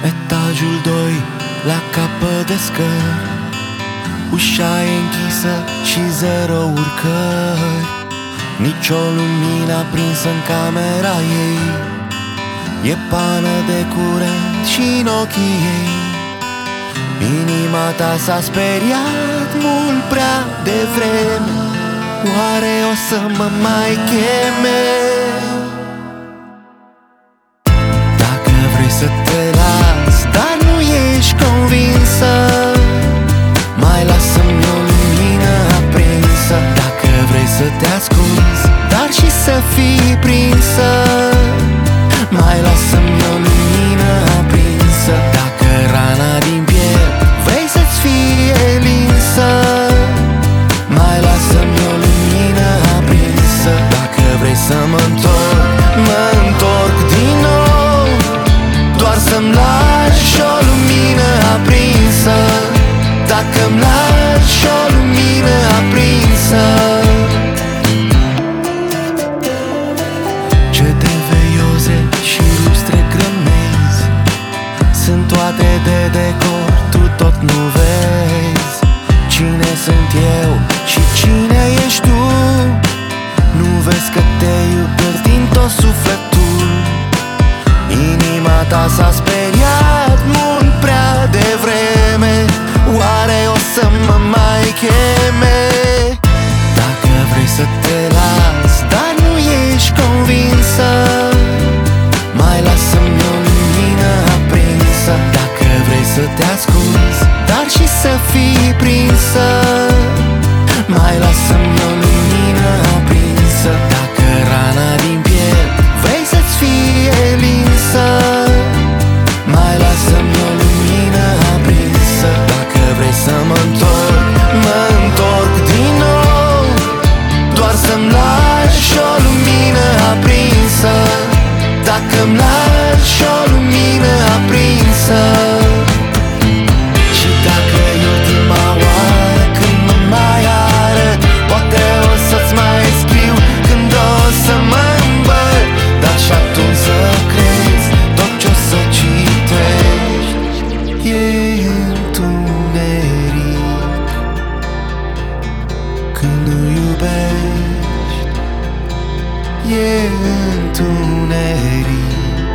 Etajul 2, la capăt de scări, ușa e închisă și 0 urcări. Nici o lumină aprinsă în camera ei, e pană de curent și-n ochii ei. Inima ta s-a speriat mult prea devreme, oare o să mă mai cheme? Dacă vrei să te las, dar nu ești convinsă, mai lasă-mi o lumină aprinsă. Dacă vrei să te ascunzi, dar și să fii prinsă, mai lasă-mi o lumină aprinsă. Dacă rana din piept vrei să-ți fie linsă, mai lasă-mi o lumină aprinsă. Dacă vrei să mă întorc din nou, doar să-mi lași o lumină aprinsă. Dacă-mi lași o lumină aprinsă. Cete veioze și lustre grămezi sunt toate de decor, tu tot nu vezi cine sunt eu și cine ești tu. Nu vezi că te iubesc din tot sufletul. Inima ta s-a speriat mult prea devreme, oare o să mă mai cheme? Dacă vrei să te las, dar nu ești convinsă, mai lasă-mi o lumină aprinsă. Dacă vrei să te ascunzi, dar și să fii prinsă, mai lasă-mi o lumină aprinsă. Dacă rana din piept vrei să-ți fie linsă, mai lasă-mi o lumină aprinsă. Dacă vrei să mă întorc din nou, doar să-mi lași o lumină aprinsă. Dacă-mi lași o lumină aprinsă. Și dacă e ultima oară când mă mai arăt, poate o să-ți mai scriu când o să mă îmbăt, dar și atunci să crezi tot ce-o să citești. E întuneric când nu iubești, e întuneric,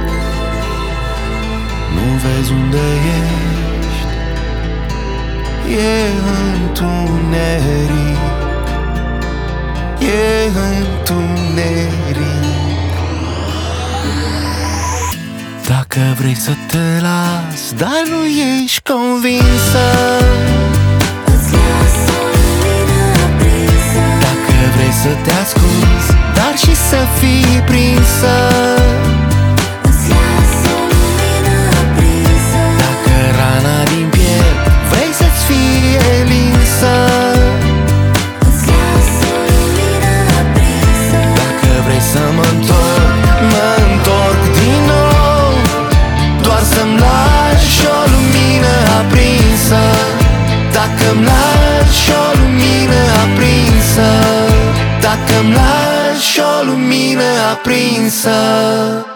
nu vezi unde ești. E întuneric, e întuneric. Dacă vrei să te las, dar nu ești convinsă, îți las o lumină aprinsă. dacă vrei să te ascunzi, dar și să fii prinsă, Îți las o lumină aprinsă. dacă rana din piept vrei să-ți fie linsă, Îți las o lumină aprinsă. dacă vrei să mă întorc din nou, doar să-mi lași o lumină aprinsă. Dacă-mi lași o lumină aprinsă. Dacă-mi lași o lumină aprinsă.